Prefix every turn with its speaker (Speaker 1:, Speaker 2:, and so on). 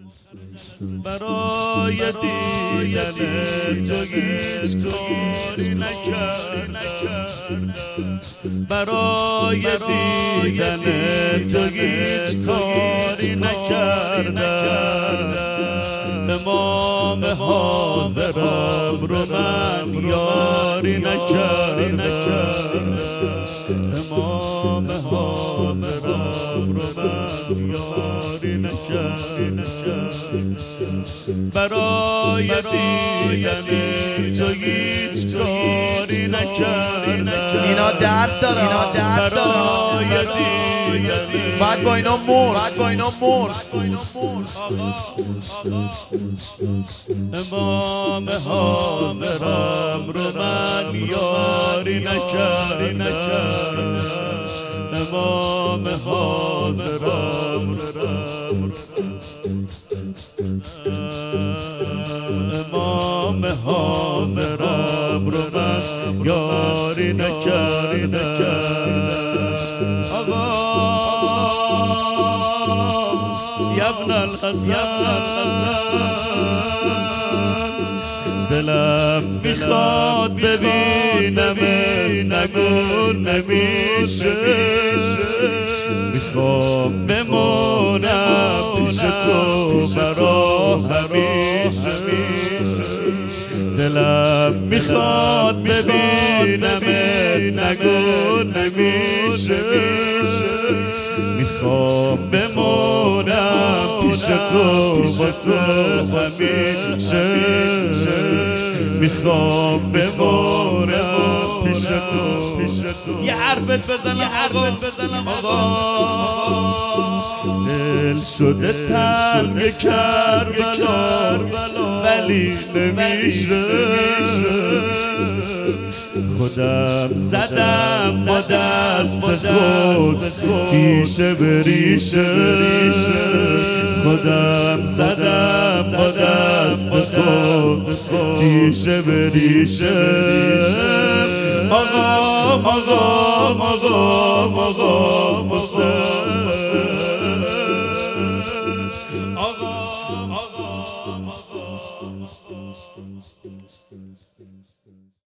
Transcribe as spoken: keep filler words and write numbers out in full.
Speaker 1: برای دیدن تو هیچ کاری نکردم، برای دیدن تو هیچ کاری نکردم. امام حاضرم رو من یاری نکردم، امام حاضرم رو من یاری نکردم. برای دیدن تو هیچ کاری نکردم.
Speaker 2: اینا درد داره، اینا درد داره.
Speaker 1: برای دیدن
Speaker 2: بعد با اینا مرد، بعد با اینا مرد.
Speaker 1: امام حاضرم رو من یاری نکردم، امام حاضرم امام حاضرم رو من یاری نکردم. آقا یا ابن الحسن، دلم میخواد ببینم نگو نمیشه، میخوام بمونم پیش تو برا همیشه. دلم میخواد ببینم نگو نمیشه، میخوام بمونم پیش تو واسه همیشه، میخوام بمونم پیش تو. یه حرفت بزنم، حرفت بزنم آقا. دل شده تنگ کربلا ولی نمیشه، خودم زدم با دست خود تیشه بریشه، خودم زدم با دست خود تیشه بریشه. آقا آقا آقا آقا آقا آقا آقا